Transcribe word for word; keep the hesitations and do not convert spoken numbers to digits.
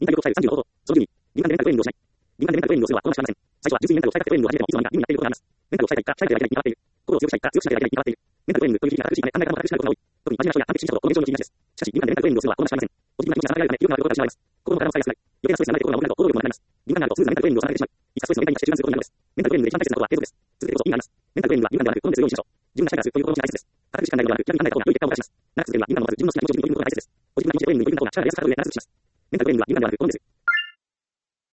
インタビュー国際さんじゅうの方法、そのじゅうに、敏感でメンタルトレーニングをしない。敏感でメンタルトレーニングをするは好ましくありません。最初は純粋にメンタルを鍛えたくてトレーニングを始めても、いつの間にかトレーニングが始めていることがあります。メンタルを鍛えたいか、鍛えている間に変わっている。心を強くしたいか、強くしたい間に変わっている。メンタルトレーニングという時期が確実に考え方も確実なことが多い。特に真面目な人や完璧主義者とこの現象の知りなしです。しかし、敏感でメンタルトレーニングをするのは好ましくありません。ポジティブな気持ちが高いため、良くなることが失われます。心の体も使いやすくなり、余計なストレスがないと心が重くなると行動力もなくなります。敏感になるとスムーズなメンタルトレーニングをされてしまい、いつかストレスの限界に達して中断することになるのです。メンタルトレーニングで一番大切なことは継続です。続けるこそ意味があります。メンタルトレーニングは敏感ではなく、好んで強いにしましょう。自分がしたいからするという心持ちが大切です。堅苦しく考えるのではなく、気楽に考えた方が良い結果をもたらします。長く続けるには敏感を持たず、順応しない気持ちに取り組むことが大切です。ポジティブな気持ちでトレーニングに取り組むことが力が安くなる上、長続きします。